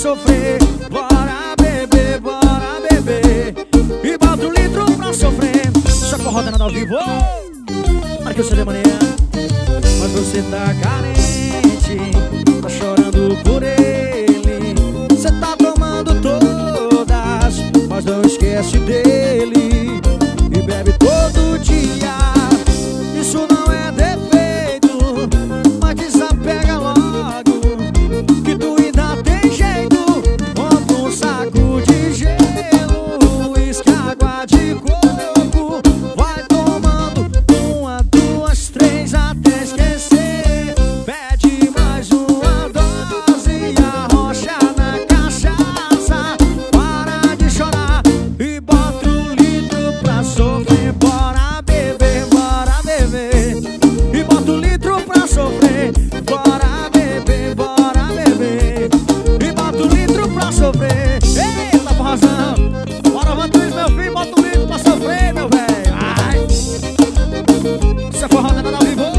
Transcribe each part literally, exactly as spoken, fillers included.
sofrer. Bora beber, bora beber. E bota um litro pra sofrer. Só com rodando ao vivo. Para que eu seja manhã. Mas você tá carente, tá chorando por ele. Você tá tomando todas, mas não esquece dele. E bebe todo dia. Isso não é defeito, mas desapega logo, que tu ainda tem jeito. Compra um saco de gelo, uísque, água de coco. Vai tomando uma, duas, três até esquecer. Pede mais uma dose e arrocha na cachaça. Para de chorar e bota um litro pra sofrer. Bora beber, bora beber. E bota um litro pra sofrer. Bora beber, bora beber. E bota um litro pra sofrer. Eita, porrazão. Bora, Vantuís, meu filho, bota um litro pra sofrer, meu velho. Ai, isso é forró danado ao vivo.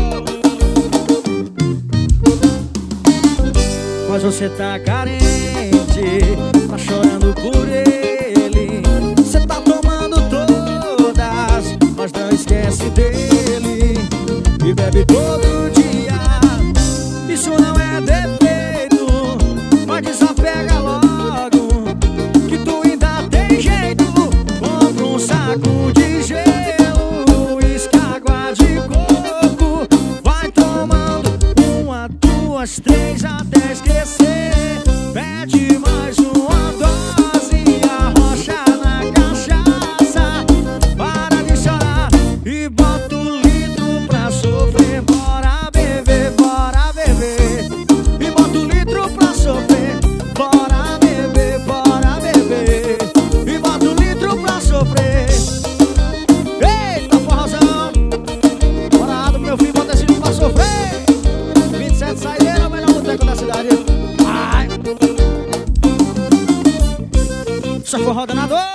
Mas você tá carente, tá chorando por ele. Você tá tomando todas, mas não esquece dele. E bebe todo dia. Isso não é defeito, mas desapega logo, que tu ainda tem jeito. Compra um saco de gelo, uísque, água de coco. Vai tomando uma, duas, três até esquecer. Pede mais uma dose e arrocha na cachaça. Para de chorar e bota um litro pra sofrer. Bora beber, bora beber. E bota um litro pra sofrer. Bora beber, bora beber. E bota um litro pra sofrer. Eita, forrozão. Bora, meu filho, bota esse litro pra sofrer. vinte e sete saideira, o melhor boteco da cidade. Ai, só forró danador.